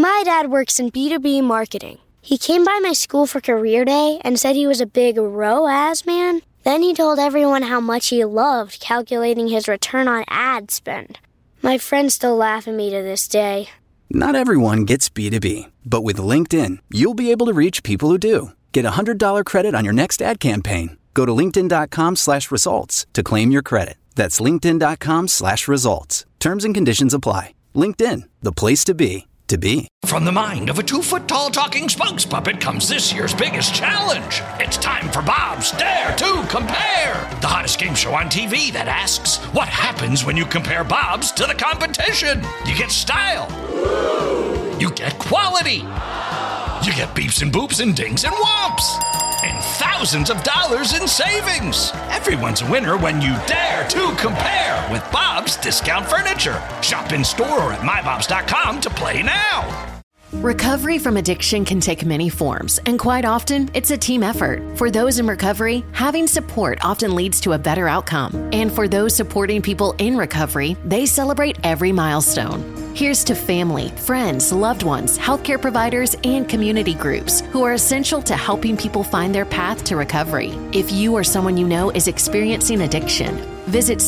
My dad works in B2B marketing. He came by my school for career day and said he was a big ROAS man. Then he told everyone how much he loved calculating his return on ad spend. My friends still laugh at me to this day. Not everyone gets B2B, but with LinkedIn, you'll be able to reach people who do. Get a $100 credit on your next ad campaign. Go to linkedin.com/results to claim your credit. That's linkedin.com/results. Terms and conditions apply. LinkedIn, the place to be. From the mind of a 2-foot-tall talking spokes puppet comes this year's biggest challenge. It's time for Bob's Dare to Compare, the hottest game show on TV that asks, what happens when you compare Bob's to the competition? You get style. You get quality. You get beeps and boops and dings and whomps. And thousands of dollars in savings. Everyone's a winner when you dare to compare with Bob's Discount Furniture. Shop in store or at mybobs.com to play now. Recovery from addiction can take many forms, and quite often, it's a team effort. For those in recovery, having support often leads to a better outcome. And for those supporting people in recovery, they celebrate every milestone. Here's to family, friends, loved ones, healthcare providers, and community groups who are essential to helping people find their path to recovery. If you or someone you know is experiencing addiction, visit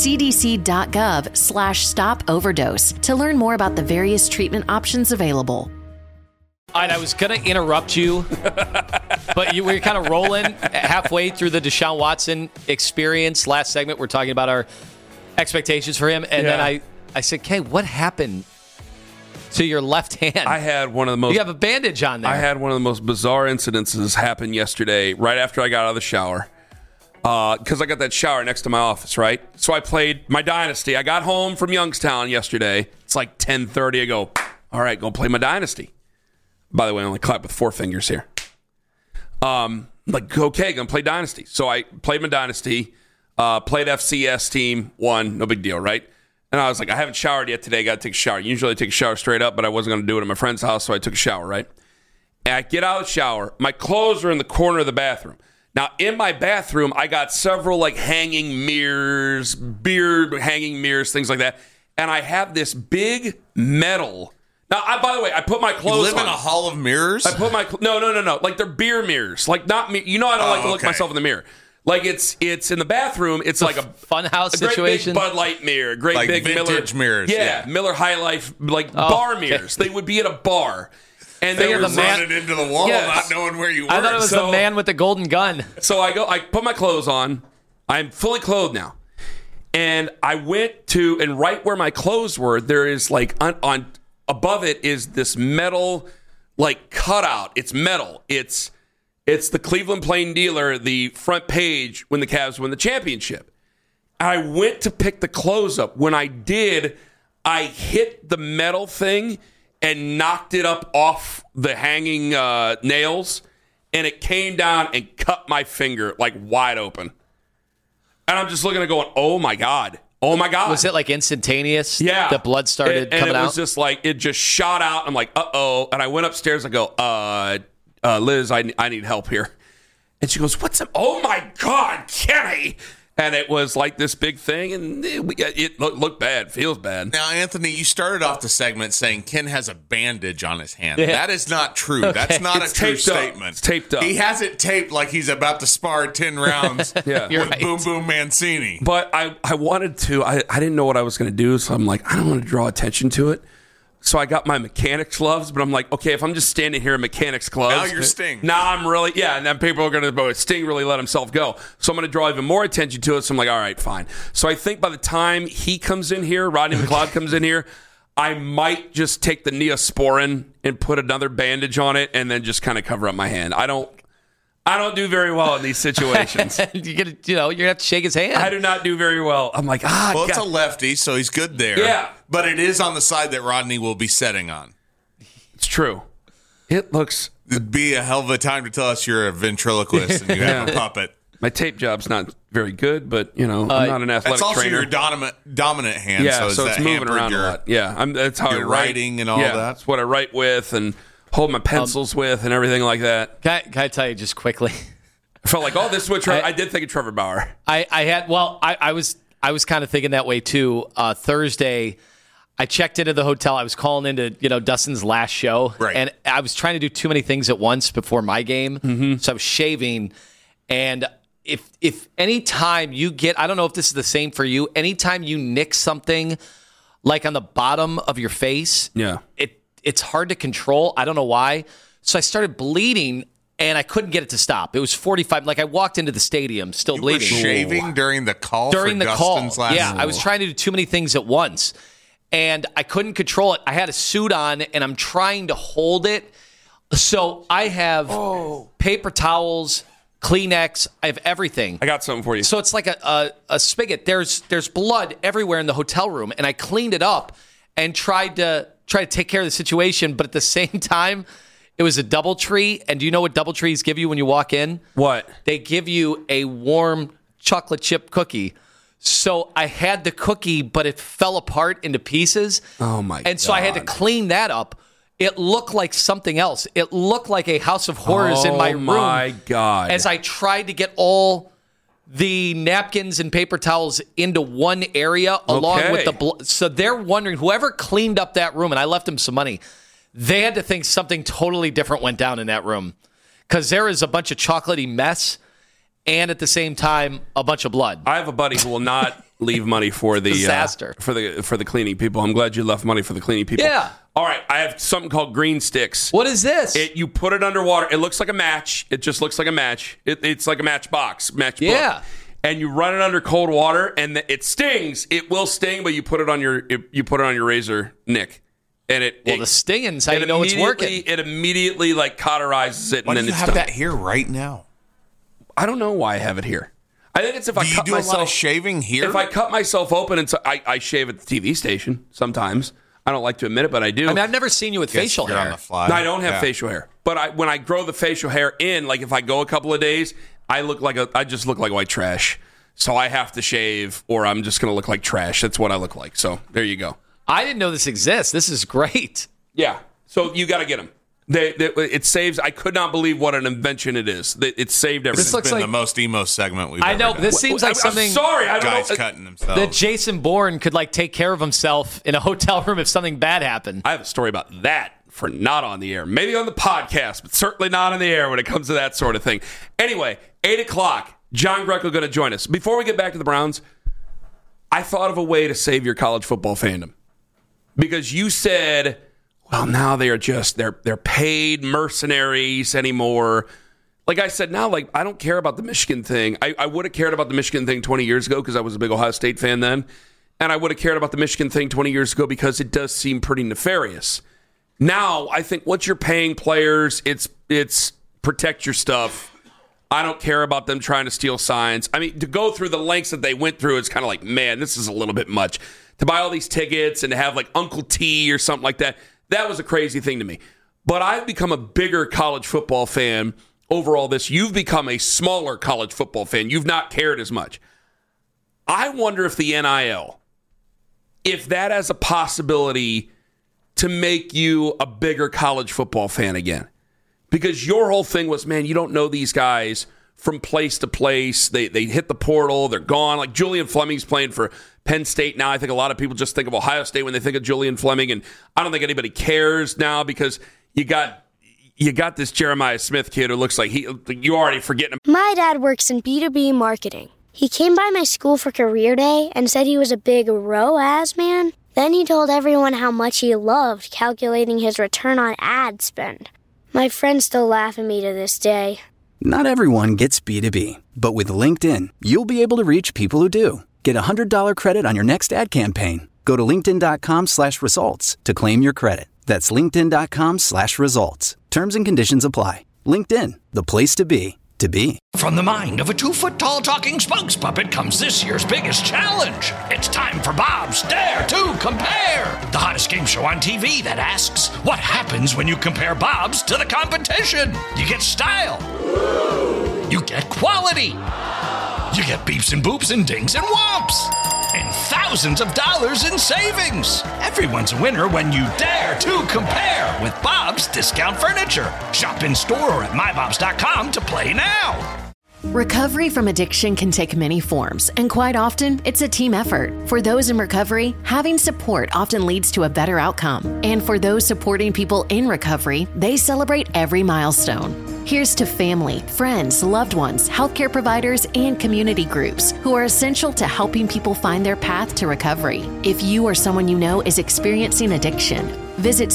cdc.gov/stop overdose to learn more about the various treatment options available. All right, I was going to interrupt you, but we were kind of rolling halfway through the Deshaun Watson experience. Last segment, we're talking about our expectations for him. And then I said, Kay, what happened to your left hand? I had one of the most... You have a bandage on there. I had one of the most bizarre incidences happen yesterday, right after I got out of the shower. Because I got that shower next to my office, right? So I played my Dynasty. I got home from Youngstown yesterday. It's like 10:30. I go, all right, go play my Dynasty. By the way, I only clap with 4 fingers here. Like, okay, gonna play Dynasty. So I played my Dynasty, played FCS team, won, no big deal, right? And I was like, I haven't showered yet today, gotta take a shower. Usually I take a shower straight up, but I wasn't gonna do it at my friend's house, so I took a shower, right? And I get out of the shower, my clothes are in the corner of the bathroom. Now, in my bathroom, I got several like hanging mirrors, beard hanging mirrors, things like that. And I have this big metal... Now, by the way, I put my clothes on. You live in a hall of mirrors? I put my... No. Like, they're beer mirrors. Like, not me. You know I don't like to look myself in the mirror. Like, it's in the bathroom. It's like a funhouse Great situation. big Bud Light mirror. Great like big vintage mirrors. Yeah, Miller High Life, like bar mirrors. They would be at a bar. And they were running into the wall, not knowing where you were. I thought it was the man with the golden gun. So I put my clothes on. I'm fully clothed now. And I went to... And right where my clothes were, there is like... on above it is this metal, like, cutout. It's metal. It's the Cleveland Plain Dealer, the front page when the Cavs win the championship. I went to pick the clothes up. When I did, I hit the metal thing and knocked it up off the hanging nails, and it came down and cut my finger, like, wide open. And I'm just looking at it going, oh, my God. Oh, my God. Was it like instantaneous? Yeah. The blood started coming out? And it was just like, it just shot out. I'm like, uh-oh. And I went upstairs. I go, Liz, I need help here. And she goes, what's up? Oh, my God, Kenny. And it was like this big thing, and it looked bad, feels bad. Now, Anthony, you started off the segment saying Ken has a bandage on his hand. Yeah. That is not true. Okay. That's not a true statement. It's taped up. He has it taped like he's about to spar 10 rounds with Boom Boom Mancini. But I wanted to. I didn't know what I was going to do, so I'm like, I don't want to draw attention to it. So I got my mechanics gloves, but I'm like, okay, if I'm just standing here in mechanics gloves. Now you're Sting. Now I'm really, and then people are going to go, Sting really let himself go. So I'm going to draw even more attention to it. So I'm like, all right, fine. So I think by the time he comes in here, Rodney McLeod comes in here, I might just take the Neosporin and put another bandage on it and then just kind of cover up my hand. I don't do very well in these situations. you're going to have to shake his hand. I do not do very well. I'm like, Well, God. it's a lefty, so he's good there. Yeah. But it is on the side that Rodney will be setting on. It's true. It looks... It'd be a hell of a time to tell us you're a ventriloquist and you have a puppet. My tape job's not very good, but, I'm not an athletic It's also trainer. your dominant hand. Yeah, so it's moving around a lot. Yeah, that's how I your write. writing and all that. That's what I write with and hold my pencils with and everything like that. Can I tell you just quickly? I felt like, this is what I did think of Trevor Bauer. I was kind of thinking that way too. Thursday, I checked into the hotel. I was calling into, Dustin's last show. Right. And I was trying to do too many things at once before my game. Mm-hmm. So I was shaving. And if any time you get, I don't know if this is the same for you, anytime you nick something like on the bottom of your face, it's hard to control. I don't know why. So I started bleeding. And I couldn't get it to stop. It was 45. Like I walked into the stadium still bleeding. You were shaving during the call during for the Dustin's call. last Yeah, I was trying to do too many things at once. And I couldn't control it. I had a suit on, and I'm trying to hold it. So I have paper towels, Kleenex. I have everything. I got something for you. So it's like a spigot. There's blood everywhere in the hotel room, and I cleaned it up and tried to take care of the situation. But at the same time, it was a DoubleTree, and do you know what DoubleTrees give you when you walk in? What? They give you a warm chocolate chip cookie. So I had the cookie, but it fell apart into pieces. Oh, my God. And so I had to clean that up. It looked like something else. It looked like a House of Horrors in my room. Oh, my God. As I tried to get all the napkins and paper towels into one area along with the blood. So they're wondering, whoever cleaned up that room, and I left them some money, they had to think something totally different went down in that room because there is a bunch of chocolatey mess and at the same time a bunch of blood. I have a buddy who will not leave money for the disaster for the cleaning people. I'm glad you left money for the cleaning people. Yeah. All right, I have something called Green Sticks. What is this? You put it underwater. It looks like a match. It just looks like a match. It's like a matchbox, matchbook. Yeah. And you run it under cold water, and it stings. It will sting, but you put it on your razor, Nick. And the stinging's how you know it's working. It immediately cauterizes it, Why and then do you it's have done. that here right now? I don't know why I have it here. I think it's if I cut Do you do a lot of shaving here? If I cut myself open, and I shave at the TV station sometimes. I don't like to admit it, but I do. I mean, I've never seen you with facial hair. On the fly. No, I don't have facial hair. But when I grow the facial hair in, like if I go a couple of days, I just look like white trash. So I have to shave, or I'm just going to look like trash. That's what I look like. So there you go. I didn't know this exists. This is great. Yeah. So you got to get them. It saves. I could not believe what an invention it is. It saved everything. This has been the most emo segment we've ever done. This seems like something. I'm sorry. I don't guys know. cutting themselves. That Jason Bourne could take care of himself in a hotel room if something bad happened. I have a story about that for not on the air. Maybe on the podcast, but certainly not on the air when it comes to that sort of thing. Anyway, 8 o'clock. John Greco going to join us. Before we get back to the Browns, I thought of a way to save your college football fandom. Because you said, well, now they're paid mercenaries anymore. Like I said, now I don't care about the Michigan thing. I would have cared about the Michigan thing 20 years ago because I was a big Ohio State fan then. And I would have cared about the Michigan thing 20 years ago because it does seem pretty nefarious. Now, I think once you're paying players, it's protect your stuff. I don't care about them trying to steal signs. I mean, to go through the lengths that they went through, it's kind of like, man, this is a little bit much. To buy all these tickets and to have Uncle T or something like that, that was a crazy thing to me. But I've become a bigger college football fan over all this. You've become a smaller college football fan. You've not cared as much. I wonder if the NIL, if that has a possibility to make you a bigger college football fan again. Because your whole thing was, man, you don't know these guys from place to place. They hit the portal. They're gone. Like Julian Fleming's playing for Penn State now. I think a lot of people just think of Ohio State when they think of Julian Fleming. And I don't think anybody cares now because you got this Jeremiah Smith kid who looks like you already forgetting him. My dad works in B2B marketing. He came by my school for career day and said he was a big ROAS man. Then he told everyone how much he loved calculating his return on ad spend. My friends still laugh at me to this day. Not everyone gets B2B, but with LinkedIn, you'll be able to reach people who do. Get a $100 credit on your next ad campaign. Go to linkedin.com/results to claim your credit. That's linkedin.com/results. Terms and conditions apply. LinkedIn, the place to be. From the mind of a 2-foot-tall talking spokes puppet comes this year's biggest challenge. It's time for Bob's Dare to Compare, the hottest game show on TV that asks, what happens when you compare Bob's to the competition? You get style. You get quality. You get beeps and boops and dings and whomps. And thousands of dollars in savings. Everyone's a winner when you dare to compare with Bob's Discount Furniture. Shop in store or at mybobs.com to play now. Recovery from addiction can take many forms, and quite often, it's a team effort. For those in recovery, having support often leads to a better outcome. And for those supporting people in recovery, they celebrate every milestone. Here's to family, friends, loved ones, healthcare providers, and community groups who are essential to helping people find their path to recovery. If you or someone you know is experiencing addiction, visit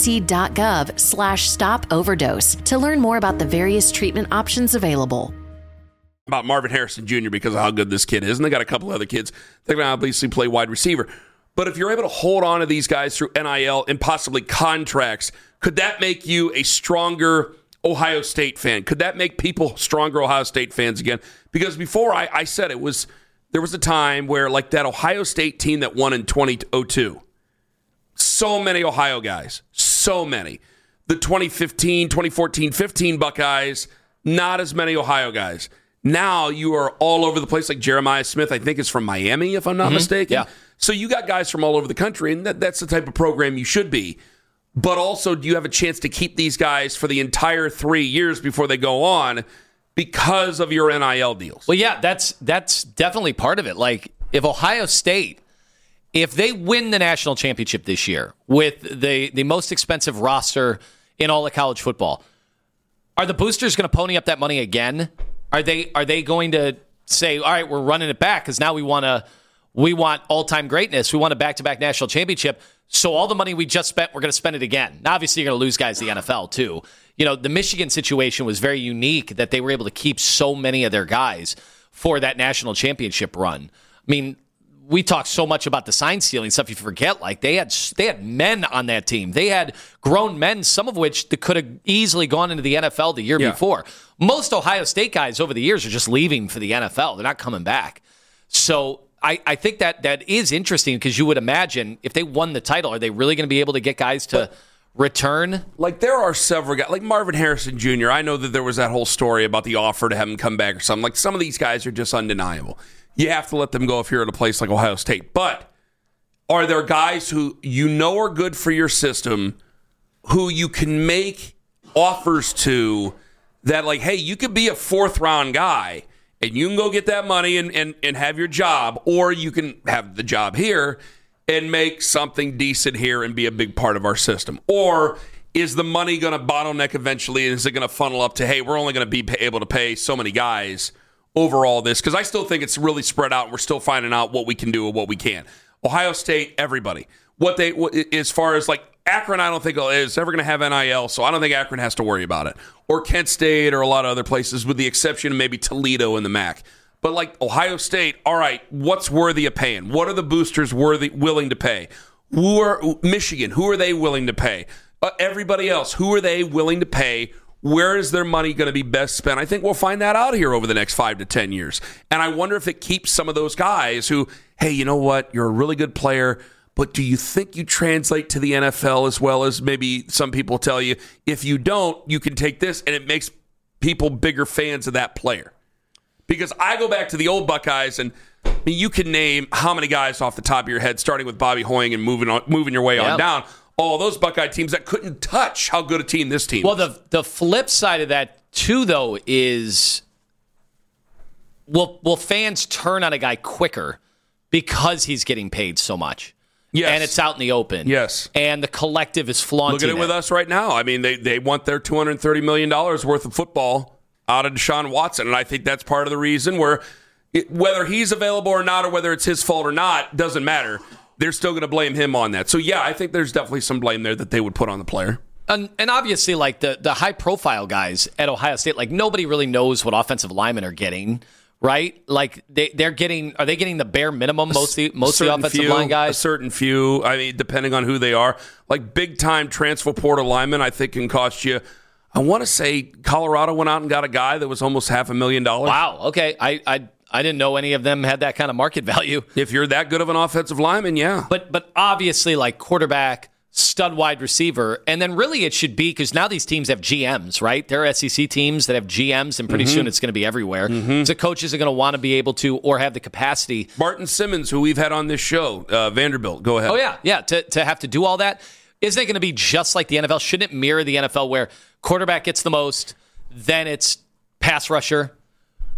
cdc.gov/stop-overdose to learn more about the various treatment options available. About Marvin Harrison Jr. because of how good this kid is, and they got a couple other kids that can obviously play wide receiver. But if you're able to hold on to these guys through NIL and possibly contracts, could that make you a stronger Ohio State fan? Could that make people stronger Ohio State fans again? Because before I said there was a time where, like, that Ohio State team that won in 2002, so many Ohio guys, so many. The 2015, 2014, 15 Buckeyes, not as many Ohio guys. Now you are all over the place, like Jeremiah Smith, I think is from Miami, if I'm not mistaken. Yeah. So you got guys from all over the country, and that's the type of program you should be. But also, do you have a chance to keep these guys for the entire 3 years before they go on because of your NIL deals? Well, yeah, that's definitely part of it. Like, if Ohio State, if they win the national championship this year with the most expensive roster in all of college football, are the boosters going to pony up that money again? Are they going to say, all right, we're running it back because now we want all-time greatness. We want a back-to-back national championship. So all the money we just spent, we're going to spend it again. Now, obviously, you're going to lose guys to the NFL, too. You know, the Michigan situation was very unique that they were able to keep so many of their guys for that national championship run. I mean, we talk so much about the sign stealing stuff. You forget, like, they had men on that team. They had grown men, some of which that could have easily gone into the NFL the year before. Most Ohio State guys over the years are just leaving for the NFL. They're not coming back. So I think that is interesting because you would imagine if they won the title, are they really going to be able to get guys to return? Like, there are several guys, like Marvin Harrison Jr. I know that there was that whole story about the offer to have him come back or something. Like, some of these guys are just undeniable. You have to let them go if you're at a place like Ohio State. But are there guys who you know are good for your system who you can make offers to that, like, hey, you could be a fourth-round guy and you can go get that money and have your job, or you can have the job here and make something decent here and be a big part of our system? Or is the money going to bottleneck eventually, and is it going to funnel up to, hey, we're only going to be able to pay so many guys overall this? Because I still think it's really spread out, and we're still finding out what we can do and what we can't. Ohio State, everybody. As far as, like, Akron, I don't think is ever going to have NIL, so I don't think Akron has to worry about it. Or Kent State or a lot of other places, with the exception of maybe Toledo and the MAC. But, like, Ohio State, all right, what's worthy of paying? What are the boosters willing to pay? Michigan, who are they willing to pay? Everybody else, who are they willing to pay? Where is their money going to be best spent? I think we'll find that out here over the next 5 to 10 years. And I wonder if it keeps some of those guys who, hey, you know what? You're a really good player, but do you think you translate to the NFL as well as maybe some people tell you? If you don't, you can take this, and it makes people bigger fans of that player. Because I go back to the old Buckeyes, and I mean, you can name how many guys off the top of your head, starting with Bobby Hoying and moving your way on down. All those Buckeye teams that couldn't touch how good a team this team is. Well, the flip side of that, too, though, is will fans turn on a guy quicker because he's getting paid so much? Yes. And it's out in the open. Yes. And the collective is flaunting Look at it with us right now. I mean, they want their $230 million worth of football out of Deshaun Watson, and I think that's part of the reason where whether he's available or not, or whether it's his fault or not, doesn't matter. They're still going to blame him on that. So, yeah, I think there's definitely some blame there that they would put on the player. And obviously, like, the high-profile guys at Ohio State, like, nobody really knows what offensive linemen are getting, right? Like, are they getting the bare minimum, most of the offensive line guys? A certain few, I mean, depending on who they are. Like, big-time transfer portal linemen, I think, can cost you, I want to say Colorado went out and got a guy that was almost $500,000. Wow, okay. I didn't know any of them had that kind of market value. If you're that good of an offensive lineman, yeah. But obviously, like, quarterback, stud wide receiver, and then really it should be, because now these teams have GMs, right? There are SEC teams that have GMs, and pretty soon it's going to be everywhere. So coaches are going to want to be able to, or have the capacity. Martin Simmons, who we've had on this show, Vanderbilt, go ahead. Oh, yeah, to have to do all that. Isn't it going to be just like the NFL? Shouldn't it mirror the NFL where quarterback gets the most, then it's pass rusher,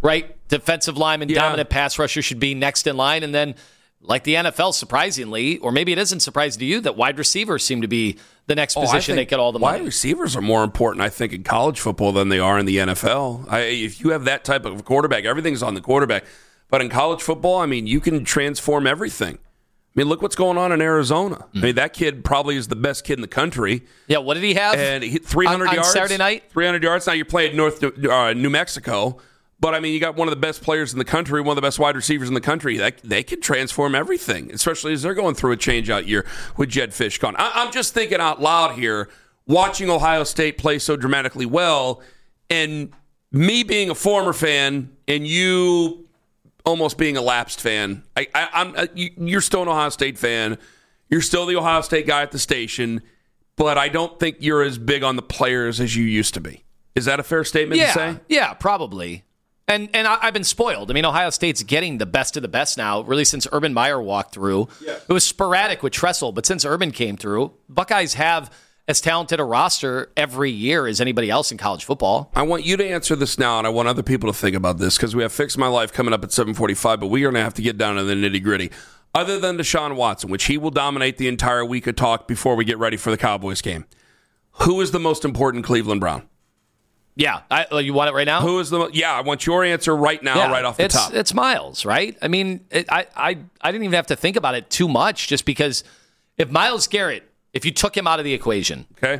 right? Defensive lineman, dominant pass rusher should be next in line. And then, like the NFL, surprisingly, or maybe it isn't surprising to you, that wide receivers seem to be the next position they get all the money. Wide receivers are more important, I think, in college football than they are in the NFL. If you have that type of quarterback, everything's on the quarterback. But in college football, I mean, you can transform everything. I mean, look what's going on in Arizona. I mean, that kid probably is the best kid in the country. Yeah, what did he have? And he hit 300 yards. Saturday night? 300 yards. Now you're playing New Mexico. But, I mean, you got one of the best players in the country, one of the best wide receivers in the country. They can transform everything, especially as they're going through a change-out year with Jedd Fisch gone. I'm just thinking out loud here, watching Ohio State play so dramatically well, and me being a former fan and you almost being a lapsed fan. You're still an Ohio State fan. You're still the Ohio State guy at the station, but I don't think you're as big on the players as you used to be. Is that a fair statement to say? Yeah, probably. And I've been spoiled. I mean, Ohio State's getting the best of the best now, really since Urban Meyer walked through. Yeah. It was sporadic with Tressel, but since Urban came through, Buckeyes have as talented a roster every year as anybody else in college football. I want you to answer this now, and I want other people to think about this, because we have Fix My Life coming up at 7:45, but we are going to have to get down to the nitty-gritty. Other than Deshaun Watson, which he will dominate the entire week of talk before we get ready for the Cowboys game, who is the most important Cleveland Brown? Yeah, you want it right now? Who is the? Yeah, I want your answer right now, right off the top. It's Myles, right? I mean, I didn't even have to think about it too much, just because if Myles Garrett, if you took him out of the equation, okay,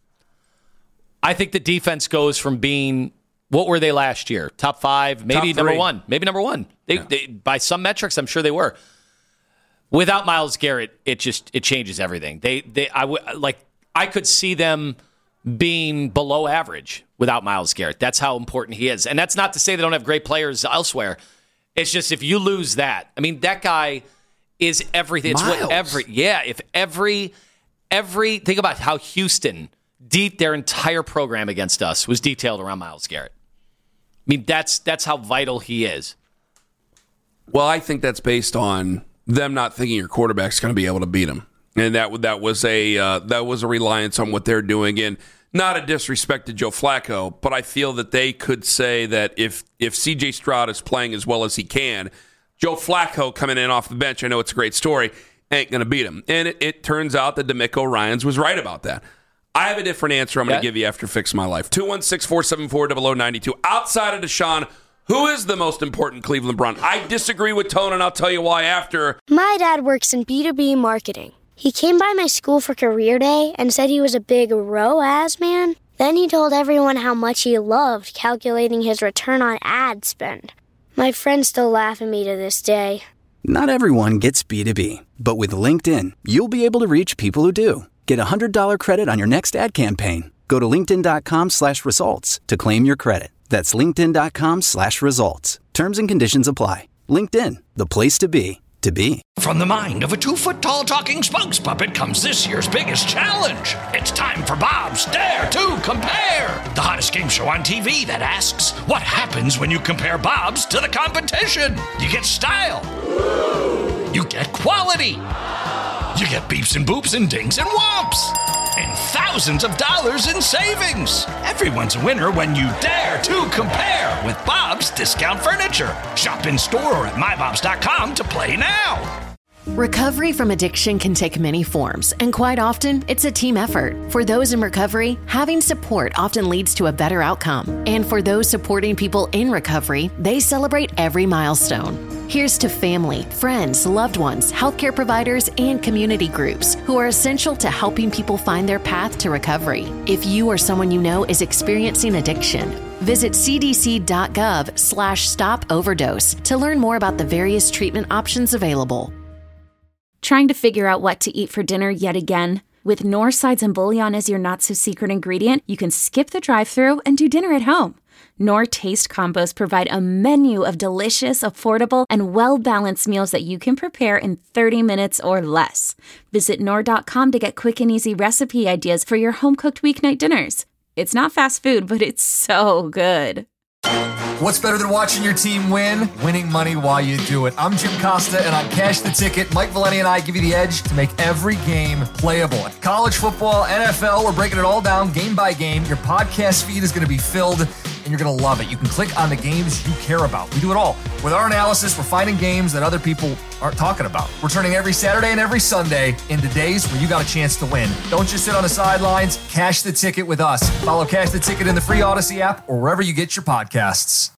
I think the defense goes from being, what were they last year? Top 5, maybe number 1, maybe number 1. They by some metrics, I'm sure they were. Without Myles Garrett, it changes everything. I could see them being below average without Myles Garrett. That's how important he is. And that's not to say they don't have great players elsewhere. It's just if you lose that, I mean, that guy is everything. It's what if every think about how Houston, their entire program against us was detailed around Myles Garrett. I mean, that's how vital he is. Well, I think that's based on them not thinking your quarterback's going to be able to beat him. And that was a reliance on what they're doing. And not a disrespect to Joe Flacco, but I feel that they could say that if C.J. Stroud is playing as well as he can, Joe Flacco coming in off the bench, I know it's a great story, ain't going to beat him. And it turns out that DeMeco Ryans was right about that. I have a different answer I'm going to give you after Fix My Life. 216-474-0092. Outside of Deshaun, who is the most important Cleveland Brown? I disagree with Tone, and I'll tell you why after. My dad works in B2B marketing. He came by my school for career day and said he was a big ROAS man. Then he told everyone how much he loved calculating his return on ad spend. My friends still laugh at me to this day. Not everyone gets B2B, but with LinkedIn, you'll be able to reach people who do. Get a $100 credit on your next ad campaign. Go to linkedin.com/results to claim your credit. That's linkedin.com/results. Terms and conditions apply. LinkedIn, the place to be. From the mind of a 2-foot-tall talking spokes puppet comes this year's biggest challenge. It's time for Bob's Dare to Compare, the hottest game show on TV that asks, what happens when you compare Bob's to the competition? You get style. You get quality. You get beeps and boops and dings and whomps. And thousands of dollars in savings. Everyone's a winner when you dare to compare with Bob's Discount Furniture. Shop in store or at mybobs.com to play now. Recovery from addiction can take many forms, and quite often, it's a team effort. For those in recovery, having support often leads to a better outcome. And for those supporting people in recovery, they celebrate every milestone. Here's to family, friends, loved ones, healthcare providers, and community groups who are essential to helping people find their path to recovery. If you or someone you know is experiencing addiction, visit cdc.gov/stop-overdose to learn more about the various treatment options available. Trying to figure out what to eat for dinner yet again? With Knorr sides and bouillon as your not-so-secret ingredient, you can skip the drive-thru and do dinner at home. Knorr Taste Combos provide a menu of delicious, affordable, and well-balanced meals that you can prepare in 30 minutes or less. Visit Knorr.com to get quick and easy recipe ideas for your home-cooked weeknight dinners. It's not fast food, but it's so good. What's better than watching your team win? Winning money while you do it. I'm Jim Costa, and on Cash the Ticket, Mike Valeni and I give you the edge to make every game playable. College football, NFL, we're breaking it all down game by game. Your podcast feed is going to be filled and you're going to love it. You can click on the games you care about. We do it all. With our analysis, we're finding games that other people aren't talking about. We're turning every Saturday and every Sunday into days where you got a chance to win. Don't just sit on the sidelines. Cash the ticket with us. Follow Cash the Ticket in the free Odyssey app or wherever you get your podcasts.